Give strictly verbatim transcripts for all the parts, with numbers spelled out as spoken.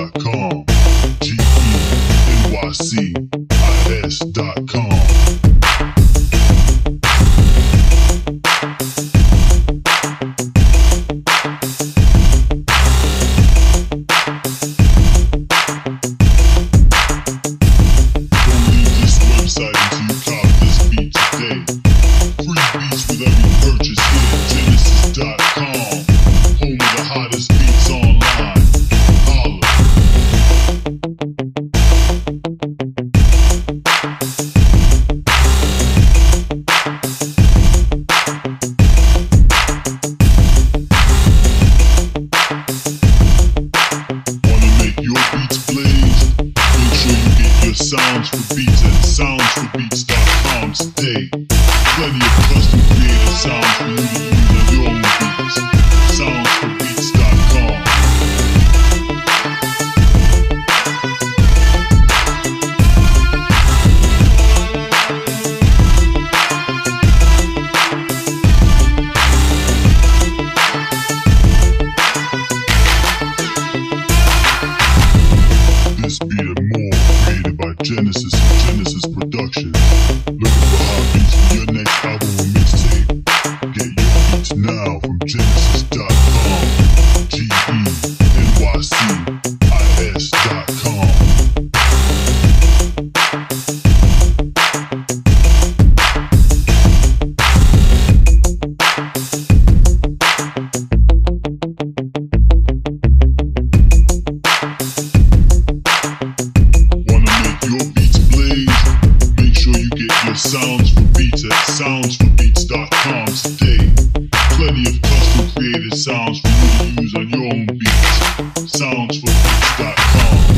dot com, G E N Y C I S dot com. Sounds for beats at sounds for beats dot com today. Plenty of custom created sounds for you to use on your own beats. sounds for beats dot com. This beat and more created by Genesis and Genesis Productions. Looking for hot beats for your next album or mixtape? Get your beats now from Genesis dot com, G E N Y C I S dot com. Sounds for beats at sounds for beats dot com today. Plenty of custom created sounds for you to use on your own beats. sounds for beats dot com.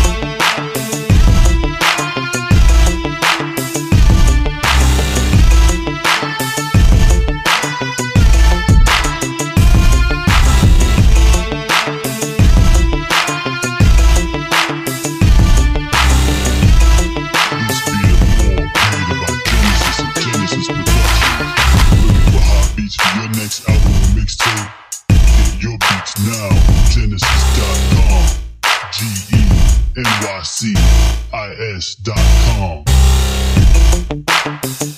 Next album or mixtape? Get your beats now from Genesis dot com, G E N Y C I S dot com.